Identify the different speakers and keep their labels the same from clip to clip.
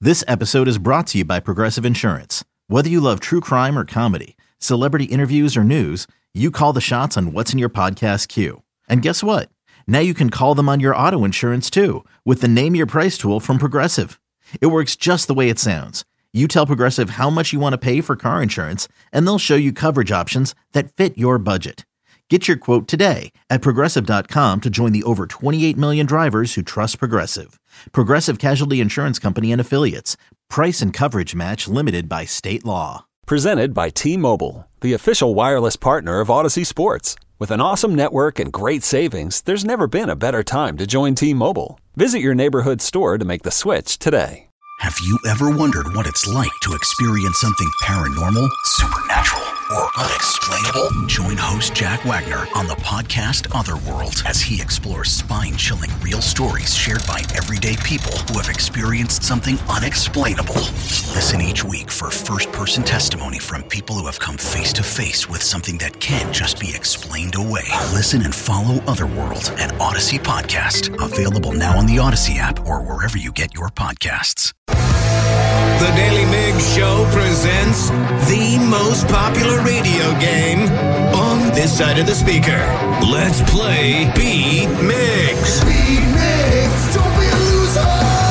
Speaker 1: This episode is brought to you by Progressive Insurance. Whether you love true crime or comedy, celebrity interviews or news, you call the shots on what's in your podcast queue. And guess what? Now you can call them on your auto insurance too with the Name Your Price tool from Progressive. It works just the way it sounds. You tell Progressive how much you want to pay for car insurance, and they'll show you coverage options that fit your budget. Get your quote today at Progressive.com to join the over 28 million drivers who trust Progressive. Progressive Casualty Insurance Company and Affiliates. Price and coverage match limited by state law.
Speaker 2: Presented by T-Mobile, the official wireless partner of Odyssey Sports. With an awesome network and great savings, there's never been a better time to join T-Mobile. Visit your neighborhood store to make the switch today.
Speaker 3: Have you ever wondered what it's like to experience something paranormal, supernatural, or unexplainable? Join host Jack Wagner on the podcast Otherworld as he explores spine-chilling real stories shared by everyday people who have experienced something unexplainable. Listen each week for first-person testimony from people who have come face-to-face with something that can't just be explained away. Listen and follow Otherworld, an Odyssey podcast. Available now on the Odyssey app or wherever you get your podcasts.
Speaker 4: The Daily Migs Show presents the most popular radio game on this side of the speaker. Let's play Beat Migs. Beat Migs, don't be a loser.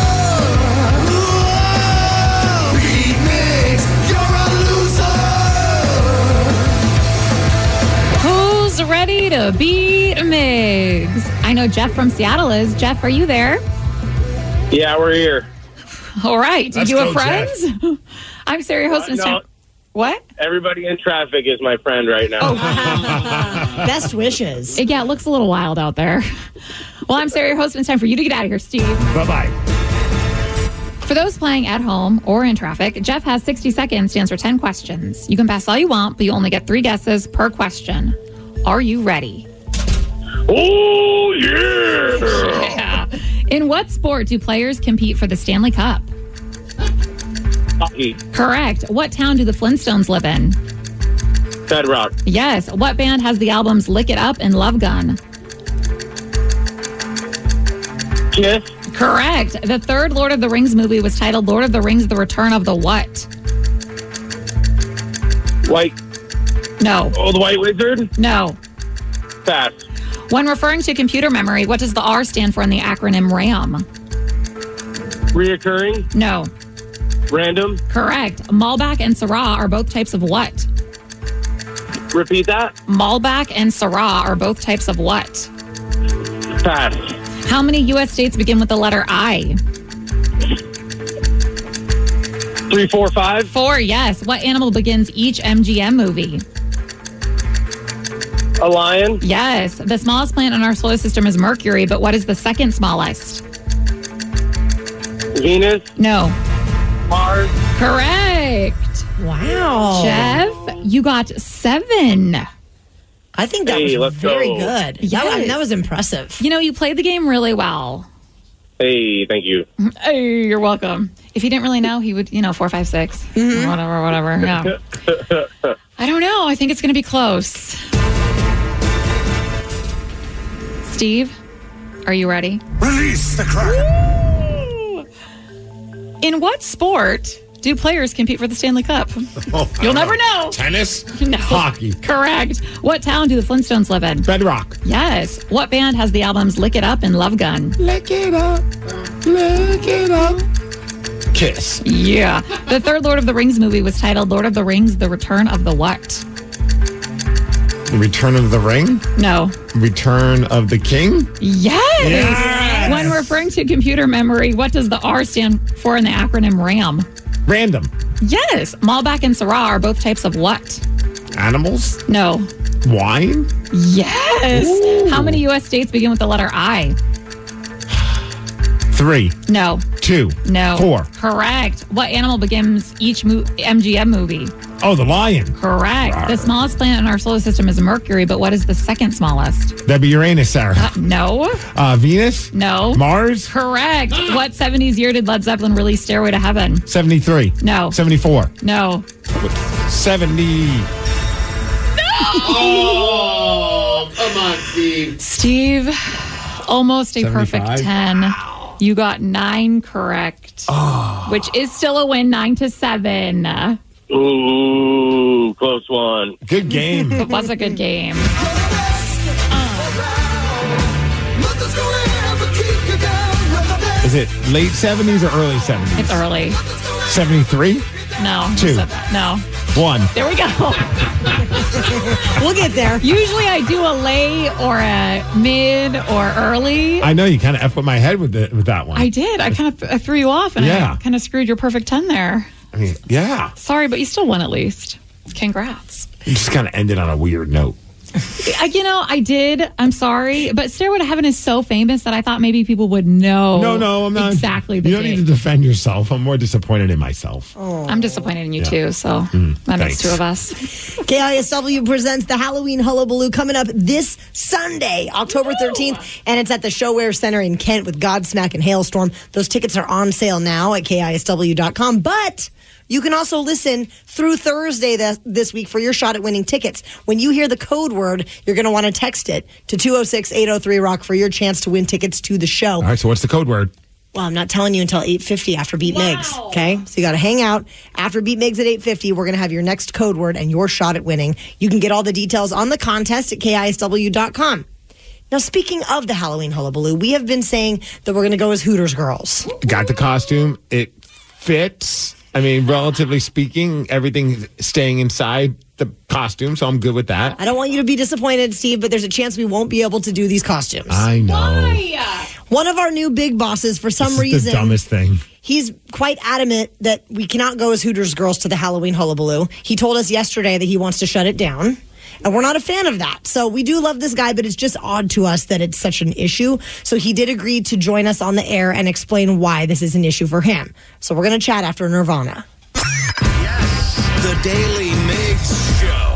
Speaker 4: Whoa! Beat Migs, you're a loser.
Speaker 5: Who's ready to beat Migs? I know Jeff from Seattle is. Jeff, are you there?
Speaker 6: Yeah, we're here.
Speaker 5: All right. Did you have friends? I'm Sarah, your host.
Speaker 6: No.
Speaker 5: What?
Speaker 6: Everybody in traffic is my friend right now.
Speaker 5: Oh.
Speaker 7: Best wishes.
Speaker 5: Yeah, it looks a little wild out there. Well, I'm Sarah, your host, and it's time for you to get out of here, Steve.
Speaker 8: Bye-bye.
Speaker 5: For those playing at home or in traffic, Jeff has 60 seconds to answer 10 questions. You can pass all you want, but you only get 3 guesses per question. Are you ready?
Speaker 6: Oh, yeah!
Speaker 5: Yeah. In what sport do players compete for the Stanley Cup?
Speaker 6: Hockey.
Speaker 5: Correct. What town do the Flintstones live in?
Speaker 6: Bedrock.
Speaker 5: Yes. What band has the albums Lick It Up and Love Gun?
Speaker 6: Kiss.
Speaker 5: Correct. The third Lord of the Rings movie was titled Lord of the Rings, The Return of the what?
Speaker 6: White.
Speaker 5: No.
Speaker 6: Oh, the White Wizard?
Speaker 5: No.
Speaker 6: Pass.
Speaker 5: When referring to computer memory, what does the R stand for in the acronym RAM?
Speaker 6: Reoccurring.
Speaker 5: No.
Speaker 6: Random.
Speaker 5: Correct. Malbec and Syrah are both types of what?
Speaker 6: Repeat that.
Speaker 5: Malbec and Syrah are both types of what?
Speaker 6: Pass.
Speaker 5: How many U.S. states begin with the letter I?
Speaker 6: 3, 4, 5.
Speaker 5: 4, yes. What animal begins each MGM movie?
Speaker 6: A lion.
Speaker 5: Yes. The smallest planet in our solar system is Mercury, but what is the second smallest?
Speaker 6: Venus.
Speaker 5: No.
Speaker 6: Mars.
Speaker 5: Correct.
Speaker 7: Wow.
Speaker 5: Jeff, you got 7.
Speaker 7: I think that was very good.
Speaker 5: Yes.
Speaker 7: That was impressive.
Speaker 5: You know, you played the game really well.
Speaker 6: Hey, thank you.
Speaker 5: Hey, you're welcome. If he didn't really know, he would, 4, 5, 6.
Speaker 7: Mm-hmm.
Speaker 5: Whatever. Yeah. I don't know. I think it's going to be close. Steve, are you ready?
Speaker 4: Release the Kraken.
Speaker 5: In what sport do players compete for the Stanley Cup? You'll never know.
Speaker 8: Tennis?
Speaker 5: No.
Speaker 8: Hockey.
Speaker 5: Correct. What town do the Flintstones live in?
Speaker 8: Bedrock.
Speaker 5: Yes. What band has the albums Lick It Up and Love Gun?
Speaker 8: Lick it up. Lick it up. Kiss.
Speaker 5: Yeah. The third Lord of the Rings movie was titled Lord of the Rings, The Return of the what?
Speaker 8: Return of the Ring?
Speaker 5: No.
Speaker 8: Return of the King?
Speaker 5: Yes. When referring to computer memory, what does the R stand for in the acronym RAM?
Speaker 8: Random.
Speaker 5: Yes. Malbec and Syrah are both types of what?
Speaker 8: Animals?
Speaker 5: No.
Speaker 8: Wine?
Speaker 5: Yes.
Speaker 8: Ooh.
Speaker 5: How many U.S. states begin with the letter I?
Speaker 8: 3.
Speaker 5: No.
Speaker 8: 2.
Speaker 5: No.
Speaker 8: 4.
Speaker 5: Correct. What animal begins each MGM movie?
Speaker 8: Oh, the lion.
Speaker 5: Correct.
Speaker 8: Rawr.
Speaker 5: The smallest planet in our solar system is Mercury, but what is the second smallest?
Speaker 8: That'd be Uranus, Sarah.
Speaker 5: No.
Speaker 8: Venus?
Speaker 5: No.
Speaker 8: Mars?
Speaker 5: Correct. What 70s year did Led Zeppelin release Stairway to Heaven?
Speaker 8: 73.
Speaker 5: No.
Speaker 8: 74.
Speaker 5: No.
Speaker 8: 70.
Speaker 9: Oh, come on, Steve.
Speaker 5: Steve, almost a
Speaker 8: 75?
Speaker 5: perfect 10. You got 9 correct, which is still a win, 9-7.
Speaker 6: Ooh, close one.
Speaker 8: Good game.
Speaker 5: It was a good game.
Speaker 8: Is it late 70s or early 70s?
Speaker 5: It's early.
Speaker 8: 73?
Speaker 5: No.
Speaker 8: 2.
Speaker 5: No.
Speaker 8: 1.
Speaker 5: There we go.
Speaker 7: We'll get there.
Speaker 5: Usually I do a late or a mid or early.
Speaker 8: I know you kind of F with my head with that one.
Speaker 5: I did. I kind of threw you off and I kind of screwed your perfect 10 there.
Speaker 8: I mean, yeah.
Speaker 5: Sorry, but you still won at least. Congrats.
Speaker 8: You just kind of ended on a weird note.
Speaker 5: I did. I'm sorry. But Stairway to Heaven is so famous that I thought maybe people would know.
Speaker 8: No, I'm not.
Speaker 5: Exactly.
Speaker 8: You don't need to defend yourself. I'm more disappointed in myself.
Speaker 5: I'm disappointed in you too. So that makes 2 of us.
Speaker 7: KISW presents the Halloween Hullabaloo coming up this Sunday, October 13th. And it's at the ShoWare Center in Kent with Godsmack and Hailstorm. Those tickets are on sale now at KISW.com. But you can also listen through Thursday this week for your shot at winning tickets. When you hear the code word, you're going to want to text it to 206-803-ROCK for your chance to win tickets to the show.
Speaker 8: All right, so what's the code word?
Speaker 7: Well, I'm not telling you until 8:50 after Beat Migs, okay? So you got to hang out. After Beat Migs at 8:50, we're going to have your next code word and your shot at winning. You can get all the details on the contest at KISW.com. Now, speaking of the Halloween Hullabaloo, we have been saying that we're going to go as Hooters girls.
Speaker 8: Got the costume. It fits. I mean, relatively speaking, everything's staying inside the costume, so I'm good with that.
Speaker 7: I don't want you to be disappointed, Steve, but there's a chance we won't be able to do these costumes.
Speaker 8: I know.
Speaker 5: Why?
Speaker 7: One of our new big bosses, for some
Speaker 8: This is
Speaker 7: reason,
Speaker 8: the dumbest thing.
Speaker 7: He's quite adamant that we cannot go as Hooters girls to the Halloween Hullabaloo. He told us yesterday that he wants to shut it down. And we're not a fan of that. So we do love this guy, but it's just odd to us that it's such an issue. So he did agree to join us on the air and explain why this is an issue for him. So we're going to chat after Nirvana.
Speaker 4: The Daily Migs Show.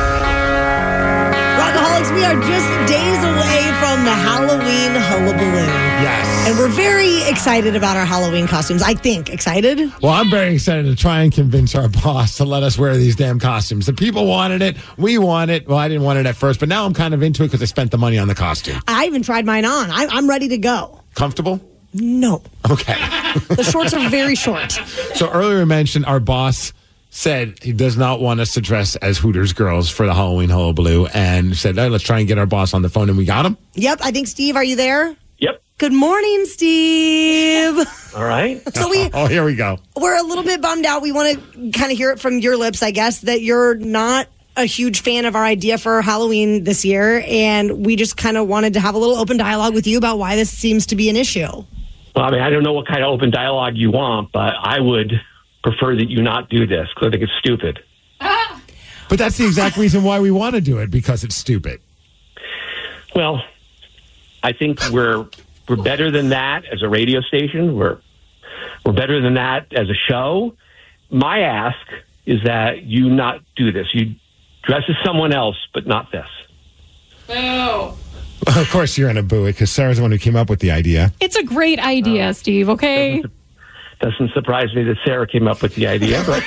Speaker 7: Rockaholics, we are just days away from the Halloween Hullabaloo.
Speaker 8: Yes.
Speaker 7: And we're very excited about our Halloween costumes. I think. Excited?
Speaker 8: Well, I'm very excited to try and convince our boss to let us wear these damn costumes. The people wanted it. We want it. Well, I didn't want it at first, but now I'm kind of into it because I spent the money on the costume.
Speaker 7: I even tried mine on. I'm ready to go.
Speaker 8: Comfortable?
Speaker 7: No.
Speaker 8: Okay.
Speaker 7: The shorts are very short.
Speaker 8: So earlier I mentioned our boss said he does not want us to dress as Hooters girls for the Halloween Hullabaloo and said, hey, let's try and get our boss on the phone, and we got him.
Speaker 7: Yep. I think, Steve, are you there?
Speaker 6: Yep.
Speaker 7: Good morning, Steve.
Speaker 6: All right.
Speaker 7: So
Speaker 8: here we go.
Speaker 7: We're a little bit bummed out. We want to kind of hear it from your lips, I guess, that you're not a huge fan of our idea for Halloween this year, and we just kind of wanted to have a little open dialogue with you about why this seems to be an issue.
Speaker 6: Well, I mean, I don't know what kind of open dialogue you want, but I would prefer that you not do this because I think it's stupid.
Speaker 8: But that's the exact reason why we want to do it, because it's stupid.
Speaker 6: Well, I think we're better than that as a radio station. We're better than that as a show. My ask is that you not do this. You dress as someone else, but not this.
Speaker 5: Boo.
Speaker 8: Of course you're going to boo it because Sarah's the one who came up with the idea.
Speaker 5: It's a great idea, Steve, okay?
Speaker 6: Doesn't surprise me that Sarah came up with the idea, but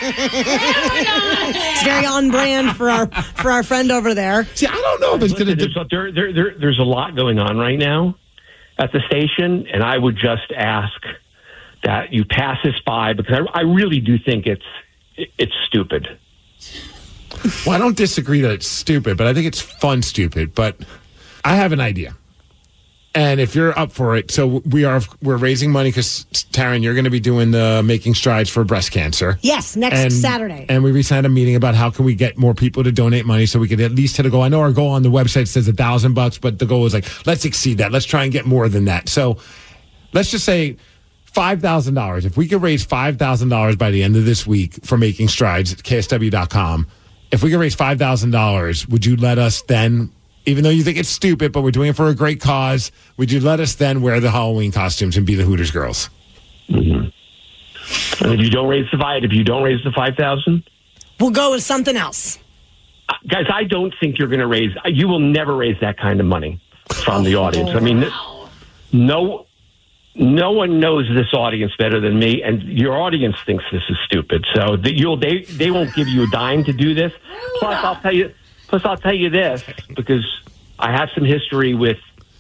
Speaker 7: It's very on brand for our friend over there.
Speaker 8: See, I don't know if it's going to...
Speaker 6: there's a lot going on right now at the station, and I would just ask that you pass this by because I really do think it's stupid.
Speaker 8: Well, I don't disagree that it's stupid, but I think it's fun stupid. But I have an idea. And if you're up for it, so we're raising money because, Taryn, you're going to be doing the Making Strides for breast cancer.
Speaker 7: Yes, next Saturday.
Speaker 8: And we recently had a meeting about how can we get more people to donate money so we could at least hit a goal. I know our goal on the website says $1,000, but the goal is like, let's exceed that. Let's try and get more than that. So let's just say $5,000. If we could raise $5,000 by the end of this week for Making Strides at KSW.com, if we could raise $5,000, would you let us then, even though you think it's stupid, but we're doing it for a great cause, would you let us then wear the Halloween costumes and be the Hooters girls?
Speaker 6: Mm-hmm. And if you don't raise the $5,000,
Speaker 7: we'll go with something else.
Speaker 6: Guys, I don't think you're going to raise. You will never raise that kind of money from the audience. I mean, no one knows this audience better than me, and your audience thinks this is stupid. So they won't give you a dime to do this. Plus, I'll tell you this, because I have some history with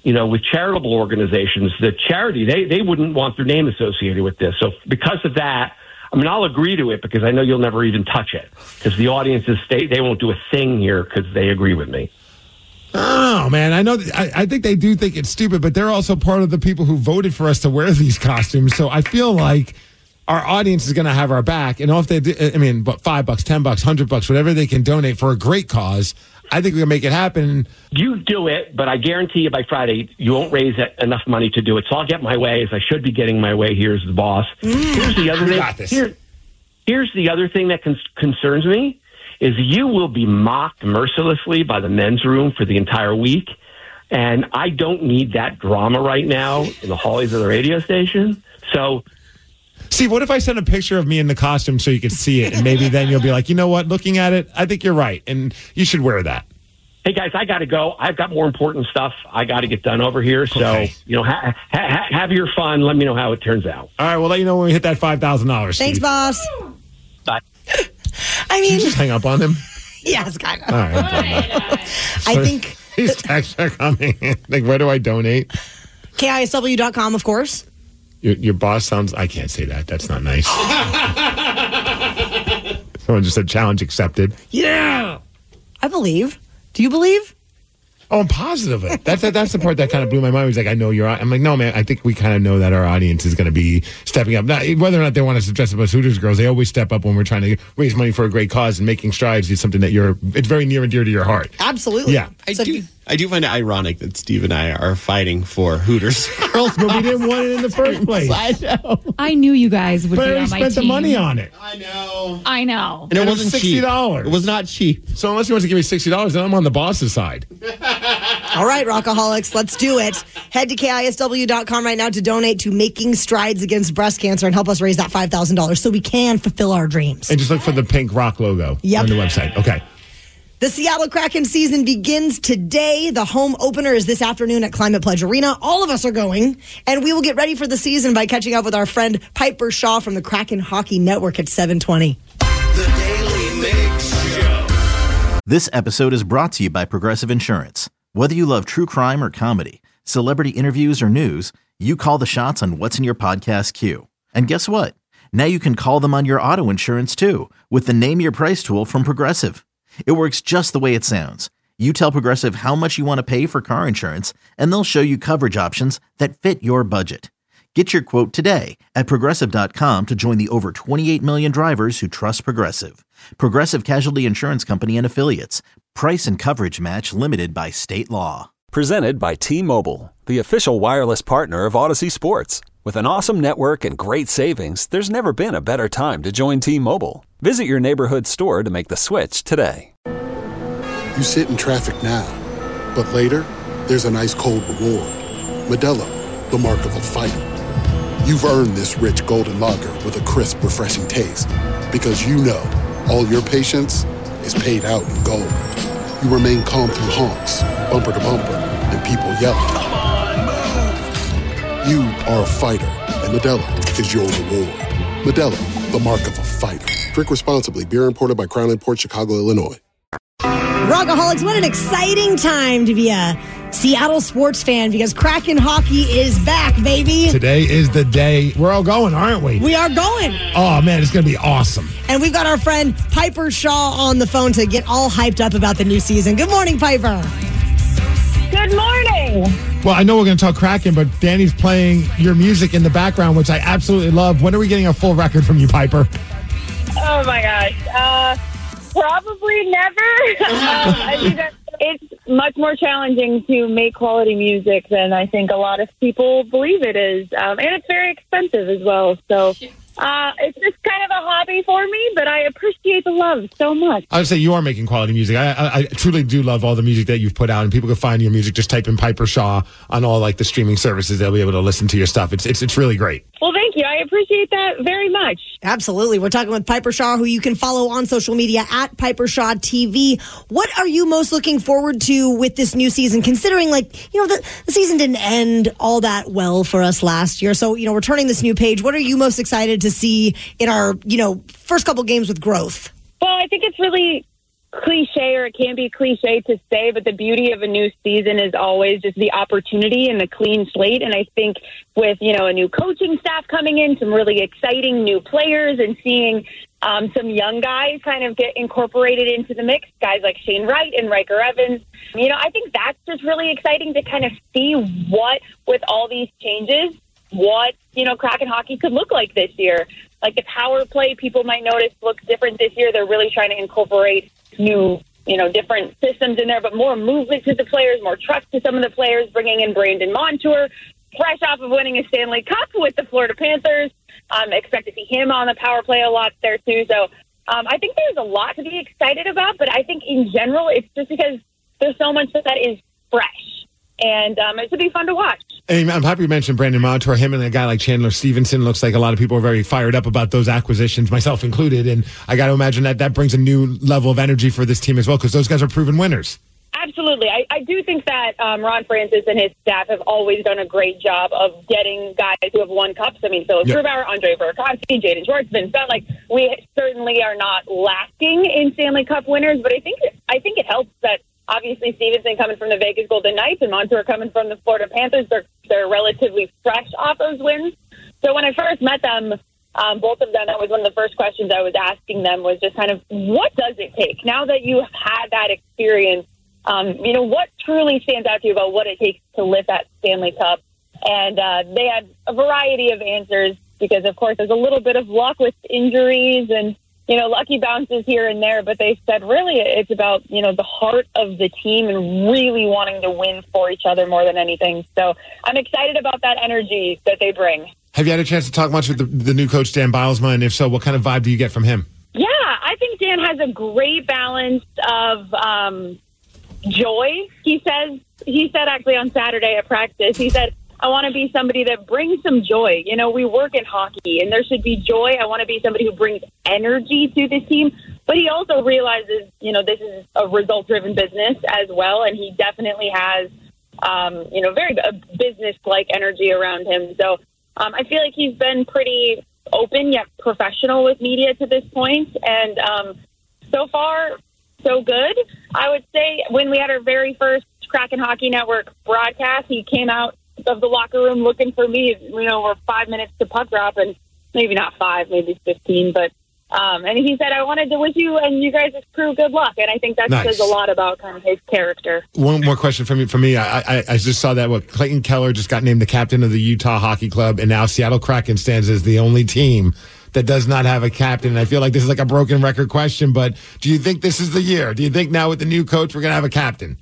Speaker 6: with charitable organizations, the charity, they wouldn't want their name associated with this. So because of that, I'll agree to it because I know you'll never even touch it because the audiences, they won't do a thing here because they agree with me.
Speaker 8: Oh, man, I know. I think they do think it's stupid, but they're also part of the people who voted for us to wear these costumes. So I feel like our audience is going to have our back. And if they do, but $5, $10, $100, whatever they can donate for a great cause, I think we can make it happen.
Speaker 6: You do it, but I guarantee you by Friday, you won't raise enough money to do it. So I'll get my way, as I should be getting my way here as the boss. Here's the other thing. Here's the other thing that concerns me. Is you will be mocked mercilessly by the men's room for the entire week. And I don't need that drama right now in the hallways of the radio station. So,
Speaker 8: Steve, what if I send a picture of me in the costume so you can see it? And maybe then you'll be like, you know what? Looking at it, I think you're right. And you should wear that.
Speaker 6: Hey, guys, I got to go. I've got more important stuff I got to get done over here. So,
Speaker 8: okay.
Speaker 6: Have your fun. Let me know how it turns out.
Speaker 8: All right, we'll let you know when we hit that $5,000.
Speaker 7: Thanks, boss.
Speaker 6: Bye.
Speaker 8: Did you just hang up on him?
Speaker 7: Yes, kind of.
Speaker 8: All right.
Speaker 7: I think
Speaker 8: these texts are coming. Like, where do I donate?
Speaker 7: KISW.com, of course.
Speaker 8: Your boss sounds... I can't say that. That's not nice. Someone just said challenge accepted.
Speaker 7: Yeah. I believe. Do you believe?
Speaker 8: Oh, I'm positive of it. That's the part that kind of blew my mind. He's like, I know you're... I'm like, no, man, I think we kind of know that our audience is going to be stepping up. Now, whether or not they want us to dress up as Hooters girls, they always step up when we're trying to raise money for a great cause, and making strides is something that it's very near and dear to your heart.
Speaker 7: Absolutely.
Speaker 8: Yeah.
Speaker 9: I do find it ironic that Steve and I are fighting for Hooters girls.
Speaker 8: But we didn't want it in the first place.
Speaker 9: I know.
Speaker 5: I knew you guys would
Speaker 8: But
Speaker 5: be
Speaker 8: we
Speaker 5: on my
Speaker 8: spent
Speaker 5: team.
Speaker 8: the money on it.
Speaker 9: I know.
Speaker 5: And
Speaker 9: And it wasn't cheap.
Speaker 8: $60.
Speaker 9: It was not cheap.
Speaker 8: So unless he wants to give me $60, then I'm on the boss's side.
Speaker 7: All right, Rockaholics, let's do it. Head to KISW.com right now to donate to Making Strides Against Breast Cancer and help us raise that $5,000 so we can fulfill our dreams.
Speaker 8: And just look for the pink rock logo on the website. Okay.
Speaker 7: The Seattle Kraken season begins today. The home opener is this afternoon at Climate Pledge Arena. All of us are going, and we will get ready for the season by catching up with our friend Piper Shaw from the Kraken Hockey Network at 7:20.
Speaker 4: The Daily Mix Show.
Speaker 1: This episode is brought to you by Progressive Insurance. Whether you love true crime or comedy, celebrity interviews or news, you call the shots on what's in your podcast queue. And guess what? Now you can call them on your auto insurance too with the Name Your Price tool from Progressive. It works just the way it sounds. You tell Progressive how much you want to pay for car insurance, and they'll show you coverage options that fit your budget. Get your quote today at Progressive.com to join the over 28 million drivers who trust Progressive. Progressive Casualty Insurance Company and Affiliates. Price and coverage match limited by state law.
Speaker 2: Presented by T-Mobile, the official wireless partner of Odyssey Sports. With an awesome network and great savings, there's never been a better time to join T-Mobile. Visit your neighborhood store to make the switch today.
Speaker 10: You sit in traffic now, but later, there's an ice cold reward. Modelo, the mark of a fighter. You've earned this rich golden lager with a crisp, refreshing taste. Because you know, all your patience is paid out in gold. You remain calm through honks, bumper to bumper, and people yelling.
Speaker 4: Come on, move!
Speaker 10: You are a fighter, and Modelo is your reward. Modelo, the mark of a fighter. Drink responsibly. Beer imported by Crown Imports, Chicago, Illinois.
Speaker 7: Rockaholics, what an exciting time to be a Seattle sports fan because Kraken hockey is back, baby.
Speaker 8: Today is the day. We're all going, aren't we?
Speaker 7: We are going.
Speaker 8: Oh, man, it's going to be awesome.
Speaker 7: And we've got our friend Piper Shaw on the phone to get all hyped up about the new season. Good morning, Piper.
Speaker 11: Good morning.
Speaker 8: Well, I know we're going to talk Kraken, but Danny's playing your music in the background, which I absolutely love. When are we getting a full record from you, Piper?
Speaker 11: Oh, my gosh. Probably never. I think it's much more challenging to make quality music than I think a lot of people believe it is. And it's very expensive as well. So it's just kind of a hobby for me, but I appreciate the love so much.
Speaker 8: I would say you are making quality music. I truly do love all the music that you've put out, and people can find your music. Just type in Piper Shaw on all like the streaming services. They'll be able to listen to your stuff. It's really great.
Speaker 11: Well, thank you. I appreciate that very much.
Speaker 7: Absolutely. We're talking with Piper Shaw, who you can follow on social media at Piper Shaw TV. What are you most looking forward to with this new season, considering the season didn't end all that well for us last year? So, we're turning this new page. What are you most excited to see in our, first couple games with growth?
Speaker 11: Well, I think it's really cliche, or it can be cliche to say, but the beauty of a new season is always just the opportunity and the clean slate. And I think with, a new coaching staff coming in, some really exciting new players, and seeing some young guys kind of get incorporated into the mix, guys like Shane Wright and Riker Evans. I think that's just really exciting to kind of see what, with all these changes, what, Kraken hockey could look like this year. Like the power play, people might notice looks different this year. They're really trying to incorporate new, different systems in there, but more movement to the players, more trust to some of the players, bringing in Brandon Montour, fresh off of winning a Stanley Cup with the Florida Panthers. Expect to see him on the power play a lot there too. So I think there's a lot to be excited about, but I think in general, it's just because there's so much that is fresh. And it should be fun to watch.
Speaker 8: And I'm happy you mentioned Brandon Montour. Him and a guy like Chandler Stevenson. Looks like a lot of people are very fired up about those acquisitions, myself included. And I got to imagine that brings a new level of energy for this team as well, because those guys are proven winners.
Speaker 11: Absolutely. I do think that Ron Francis and his staff have always done a great job of getting guys who have won cups. I mean, Philip Grubauer, Andre Burakovsky, Jaden Schwartzman. It's not like we certainly are not lacking in Stanley Cup winners, but I think it helps that obviously Stevenson coming from the Vegas Golden Knights and Montour coming from the Florida Panthers, they're relatively fresh off those wins. So when I first met them, both of them, that was one of the first questions I was asking them, was just kind of, what does it take now that you have had that experience? What truly stands out to you about what it takes to lift that Stanley Cup? And they had a variety of answers because, of course, there's a little bit of luck with injuries and, lucky bounces here and there. But they said really it's about, the heart of the team and really wanting to win for each other more than anything. So I'm excited about that energy that they bring.
Speaker 8: Have you had a chance to talk much with the new coach, Dan Bilesma? And if so, what kind of vibe do you get from him?
Speaker 11: Yeah, I think Dan has a great balance of joy. He said actually on Saturday at practice, he said, I want to be somebody that brings some joy. We work in hockey and there should be joy. I want to be somebody who brings energy to the team. But he also realizes, this is a result-driven business as well. And he definitely has, very business-like energy around him. So I feel like he's been pretty open yet professional with media to this point. And so far, so good. I would say when we had our very first Kraken Hockey Network broadcast, he came out of the locker room looking for me. We're 5 minutes to puck drop, and maybe not 5, maybe 15, but and he said, I wanted to wish you and you guys' crew good luck. And I think that says a lot about kind of his character.
Speaker 8: One more question from me. I just saw that Clayton Keller just got named the captain of the Utah Hockey Club, and now Seattle Kraken stands as the only team that does not have a captain. And I feel like this is like a broken record question, but do you think this is the year? Do you think now with the new coach we're going to have a captain?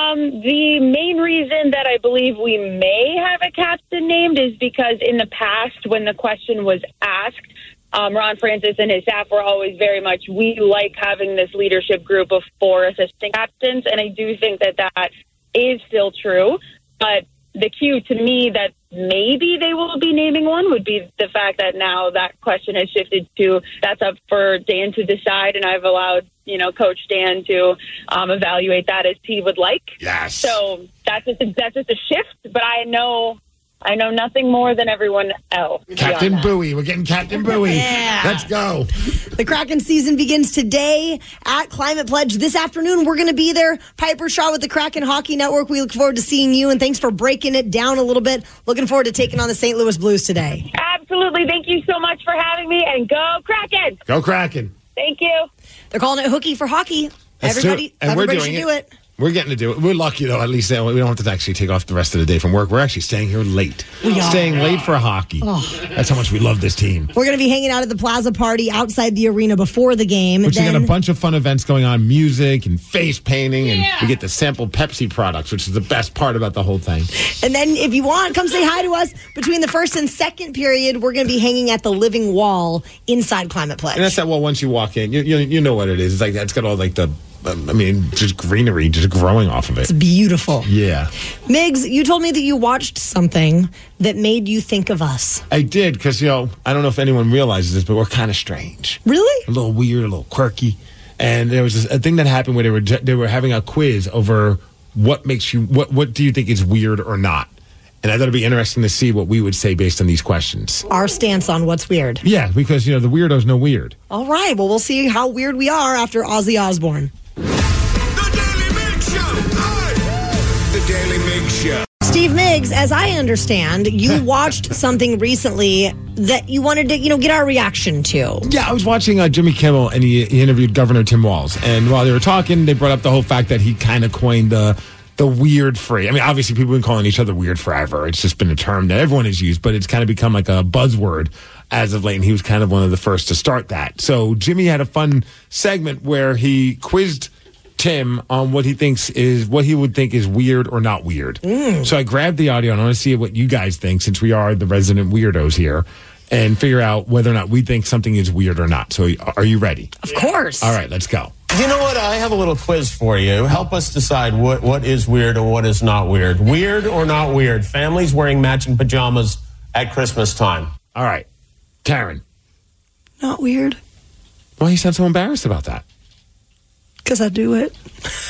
Speaker 11: The main reason that I believe we may have a captain named is because in the past, when the question was asked, Ron Francis and his staff were always very much, we like having this leadership group of 4 assistant captains, and I do think that is still true. But the cue to me that maybe they will be naming one would be the fact that now that question has shifted to that's up for Dan to decide, and I've allowed Coach Dan to evaluate that as he would like.
Speaker 8: Yes.
Speaker 11: So that's just a shift, but I know nothing more than everyone else.
Speaker 8: Captain Bowie. We're getting Captain Bowie.
Speaker 7: Yeah.
Speaker 8: Let's go.
Speaker 7: The Kraken season begins today at Climate Pledge. This afternoon, we're going to be there. Piper Shaw with the Kraken Hockey Network. We look forward to seeing you, and thanks for breaking it down a little bit. Looking forward to taking on the St. Louis Blues today.
Speaker 11: Absolutely. Thank you so much for having me, and go Kraken.
Speaker 8: Go Kraken.
Speaker 11: Thank you.
Speaker 7: They're calling it hooky for hockey. Everybody should do it.
Speaker 8: We're getting to do it. We're lucky, though, at least we don't have to actually take off the rest of the day from work. We're actually staying here late.
Speaker 7: We are.
Speaker 8: Staying late for hockey.
Speaker 7: Oh.
Speaker 8: That's how much we love this team.
Speaker 7: We're going to be hanging out at the Plaza Party outside the arena before the game.
Speaker 8: Which we got a bunch of fun events going on, music and face painting, and we get to sample Pepsi products, which is the best part about the whole thing.
Speaker 7: And then if you want, come say hi to us. Between the first and second period, we're going to be hanging at the Living Wall inside Climate Pledge.
Speaker 8: And that's that wall once you walk in. You know what it is. It's like it's got all like the just greenery just growing off of it.
Speaker 7: It's beautiful.
Speaker 8: Yeah.
Speaker 7: Miggs, you told me that you watched something that made you think of us.
Speaker 8: I did, because, I don't know if anyone realizes this, but we're kind of strange.
Speaker 7: Really?
Speaker 8: A little weird, a little quirky. And there was a thing that happened where they were having a quiz over what makes you, what do you think is weird or not? And I thought it'd be interesting to see what we would say based on these questions.
Speaker 7: Our stance on what's weird.
Speaker 8: Yeah, because, the weirdos know weird.
Speaker 7: All right. Well, we'll see how weird we are after Ozzy Osbourne. Steve Miggs, as I understand, you watched something recently that you wanted to, get our reaction to.
Speaker 8: Yeah, I was watching Jimmy Kimmel, and he interviewed Governor Tim Walz. And while they were talking, they brought up the whole fact that he kind of coined the weird phrase. I mean, obviously, people have been calling each other weird forever. It's just been a term that everyone has used, but it's kind of become like a buzzword as of late, and he was kind of one of the first to start that. So Jimmy had a fun segment where he quizzed Tim on what he would think is weird or not weird. So I grabbed the audio and I want to see what you guys think, since we are the resident weirdos here, and figure out whether or not we think something is weird or not. So are you ready?
Speaker 7: Of course.
Speaker 8: All right, let's go.
Speaker 12: You know what? I have a little quiz for you. Help us decide what is weird or what is not weird. Weird or not weird? Families wearing matching pajamas at Christmas time.
Speaker 8: All right. Taryn.
Speaker 7: Not weird.
Speaker 8: Why you sound so embarrassed about that?
Speaker 7: Because I do it.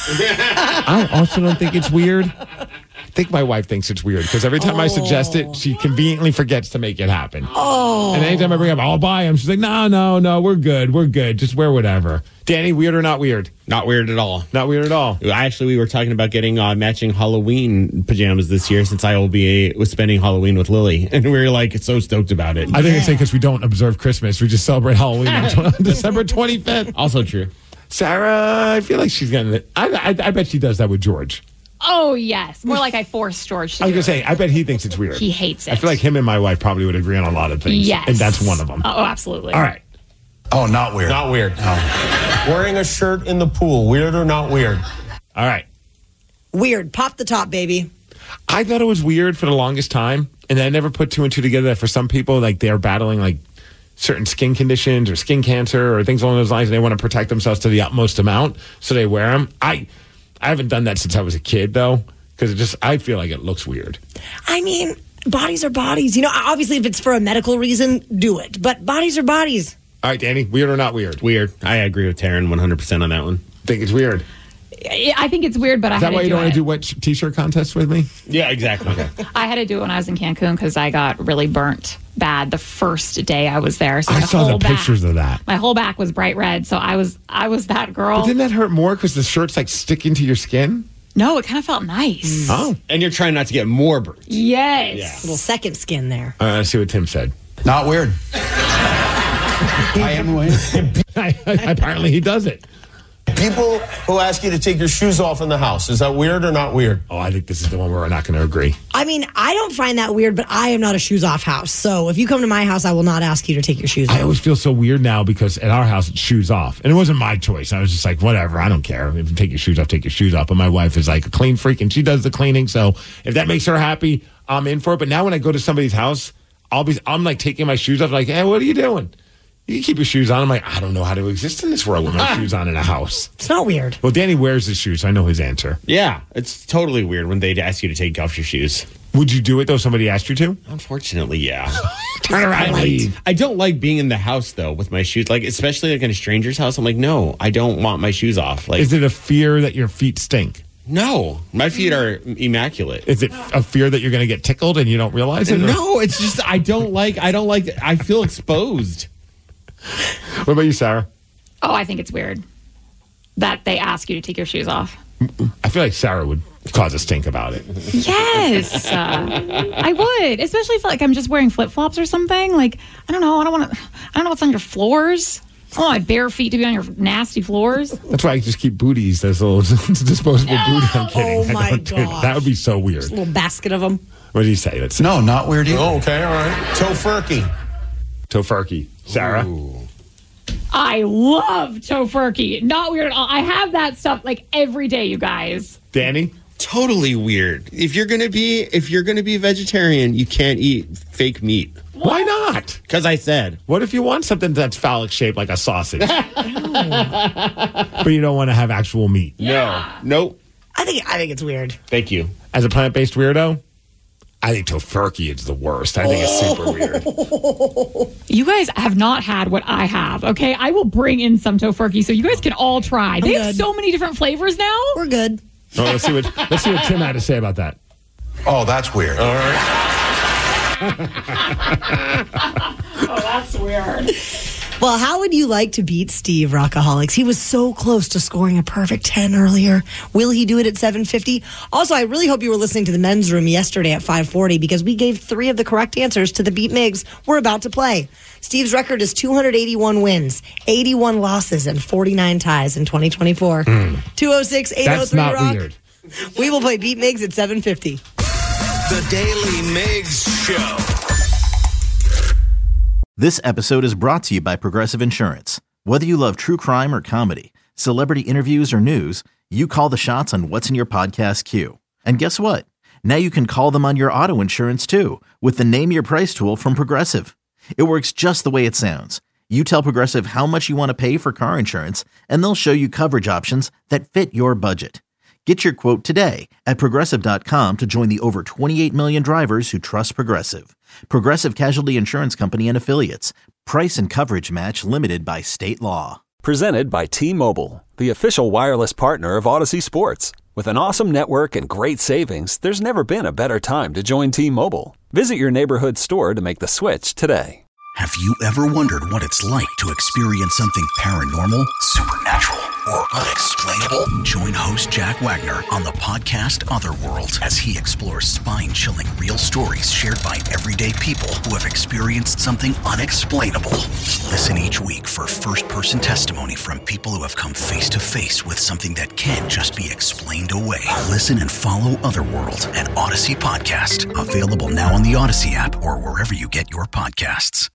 Speaker 8: I also don't think it's weird. I think my wife thinks it's weird because every time I suggest it, she conveniently forgets to make it happen.
Speaker 7: Oh.
Speaker 8: And anytime I bring up, I'll buy them, she's like, no, we're good. Just wear whatever. Danny, weird or not weird?
Speaker 9: Not weird at all.
Speaker 8: Not weird at all.
Speaker 9: Actually, we were talking about getting matching Halloween pajamas this year, since I was spending Halloween with Lily. And we were like so stoked about it.
Speaker 8: I think it's because we don't observe Christmas. We just celebrate Halloween on December 25th.
Speaker 9: Also true.
Speaker 8: Sarah, I feel like she's going to... I bet she does that with George.
Speaker 5: Oh, yes. More like I forced George to
Speaker 8: I was
Speaker 5: do
Speaker 8: going to
Speaker 5: it.
Speaker 8: say, I bet he thinks it's weird.
Speaker 5: He hates it.
Speaker 8: I feel like him and my wife probably would agree on a lot of things.
Speaker 5: Yes.
Speaker 8: And that's one of them.
Speaker 5: Oh, absolutely.
Speaker 8: All right.
Speaker 3: Oh, not weird.
Speaker 12: Not weird. Wearing a shirt in the pool. Weird or not weird?
Speaker 8: All right.
Speaker 7: Weird. Pop the top, baby.
Speaker 8: I thought it was weird for the longest time, and I never put two and two together that for some people, like, they're battling, like, certain skin conditions or skin cancer or things along those lines, and they want to protect themselves to the utmost amount, so they wear them. I haven't done that since I was a kid, though, because I feel like it looks weird.
Speaker 7: I mean, bodies are bodies. Obviously, if it's for a medical reason, do it. But bodies are bodies.
Speaker 8: All right, Danny, weird or not weird?
Speaker 9: Weird. I agree with Taryn 100% on that one.
Speaker 8: Think it's weird.
Speaker 5: I think it's weird, but
Speaker 8: Is that why you don't want to do wet t-shirt contests with me?
Speaker 9: Yeah, exactly. Okay.
Speaker 5: I had to do it when I was in Cancun because I got really burnt bad the first day I was there. So
Speaker 8: I saw the pictures of that.
Speaker 5: My whole back was bright red, so I was that girl.
Speaker 8: But didn't that hurt more because the shirt's like sticking to your skin?
Speaker 5: No, it kind of felt nice.
Speaker 8: Oh.
Speaker 9: And you're trying not to get more burnt.
Speaker 5: Yes.
Speaker 9: Yeah.
Speaker 7: Little second skin there.
Speaker 8: Let's see what Tim said.
Speaker 3: Not weird. I am weird.
Speaker 8: Apparently he does it.
Speaker 12: People who ask you to take your shoes off in the house. Is that weird or not weird?
Speaker 8: Oh, I think this is the one where we're not going to agree.
Speaker 7: I mean, I don't find that weird, but I am not a shoes off house. So if you come to my house, I will not ask you to take your shoes off.
Speaker 8: I always feel so weird now because at our house it's shoes off. And it wasn't my choice. I was just like, whatever, I don't care. If you take your shoes off, take your shoes off. But my wife is like a clean freak and she does the cleaning. So if that makes her happy, I'm in for it. But now when I go to somebody's house, I'm like taking my shoes off, like, hey, what are you doing? You can keep your shoes on. I'm like, I don't know how to exist in this world with my shoes on in a house.
Speaker 7: It's not weird.
Speaker 8: Well, Danny wears his shoes, so I know his answer.
Speaker 9: Yeah, it's totally weird when they'd ask you to take off your shoes.
Speaker 8: Would you do it, though, somebody asked you to?
Speaker 9: Unfortunately, yeah.
Speaker 8: Turn around and leave.
Speaker 9: I don't like being in the house, though, with my shoes. Like, especially like in a stranger's house. I'm like, no, I don't want my shoes off. Like,
Speaker 8: Is it a fear that your feet stink?
Speaker 9: No, my feet are immaculate.
Speaker 8: Is it a fear that you're going to get tickled and you don't realize it?
Speaker 9: No, it's just I feel exposed.
Speaker 8: What about you, Sarah?
Speaker 5: Oh, I think it's weird that they ask you to take your shoes off.
Speaker 8: I feel like Sarah would cause a stink about it.
Speaker 5: Yes, I would, especially if like I'm just wearing flip flops or something. Like I don't know what's on your floors. I don't want my bare feet to be on your nasty floors.
Speaker 8: That's why I just keep booties, those little disposable booties. I'm kidding.
Speaker 7: Oh, my
Speaker 8: I don't do that.
Speaker 7: gosh.
Speaker 8: That would be so weird.
Speaker 7: A little basket of them.
Speaker 8: What did he say? Let's see.
Speaker 3: No, not weird either.
Speaker 12: Oh, okay, all right. Tofurkey.
Speaker 8: Tofurkey. Sarah?
Speaker 9: Ooh.
Speaker 5: I love tofurkey. Not weird at all. I have that stuff like every day, you guys.
Speaker 8: Danny?
Speaker 9: Totally weird. If you're gonna be a vegetarian, you can't eat fake meat.
Speaker 8: Why not?
Speaker 9: Because I said.
Speaker 8: What if you want something that's phallic shaped like a sausage? But you don't want to have actual meat?
Speaker 9: Yeah. No. Nope.
Speaker 7: I think it's weird.
Speaker 9: Thank you.
Speaker 8: As a plant-based weirdo, I think tofurkey is the worst. I think it's super weird.
Speaker 5: You guys have not had what I have, okay? I will bring in some tofurkey so you guys can all try. They have so many different flavors now.
Speaker 7: We're good.
Speaker 8: Oh, let's see what Tim had to say about that.
Speaker 3: Oh, that's weird.
Speaker 12: All right.
Speaker 5: Oh, that's weird.
Speaker 7: Well, how would you like to beat Steve, Rockaholics? He was so close to scoring a perfect 10 earlier. Will he do it at 7:50? Also, I really hope you were listening to the men's room yesterday at 5:40 because we gave 3 of the correct answers to the Beat Migs we're about to play. Steve's record is 281 wins, 81 losses, and 49 ties in 2024. 206-803-ROCK.
Speaker 8: That's not weird.
Speaker 7: We will play Beat Migs at 7:50.
Speaker 4: The Daily Migs Show.
Speaker 1: This episode is brought to you by Progressive Insurance. Whether you love true crime or comedy, celebrity interviews or news, you call the shots on what's in your podcast queue. And guess what? Now you can call them on your auto insurance too with the Name Your Price tool from Progressive. It works just the way it sounds. You tell Progressive how much you want to pay for car insurance, and they'll show you coverage options that fit your budget. Get your quote today at Progressive.com to join the over 28 million drivers who trust Progressive. Progressive Casualty Insurance Company and Affiliates. Price and coverage match limited by state law.
Speaker 2: Presented by T-Mobile, the official wireless partner of Odyssey Sports. With an awesome network and great savings, there's never been a better time to join T-Mobile. Visit your neighborhood store to make the switch today.
Speaker 3: Have you ever wondered what it's like to experience something paranormal, supernatural, or unexplainable? Join host Jack Wagner on the podcast Otherworld as he explores spine-chilling real stories shared by everyday people who have experienced something unexplainable. Listen each week for first-person testimony from people who have come face-to-face with something that can't just be explained away. Listen and follow Otherworld, an Odyssey podcast. Available now on the Odyssey app or wherever you get your podcasts.